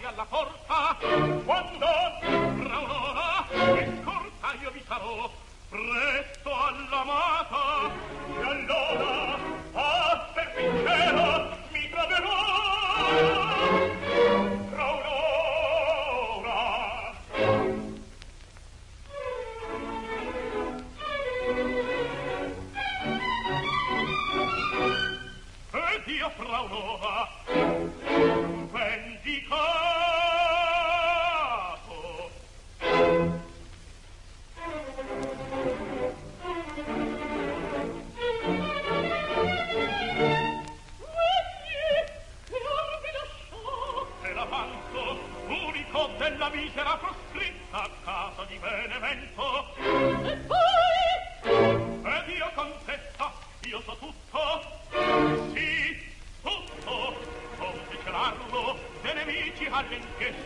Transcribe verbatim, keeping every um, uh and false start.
quasi alla porta, quando tra un'ora e scorta io vi sarò presto all'amata, e allora a serpicciera mi troverò tra un'ora. Ed io fra un'ora vendicato unico della misera proscritta a casa di Benevento. E poi ed io contessa, io so tutto, sì, tutto, come celarlo de nemici all'inchiesta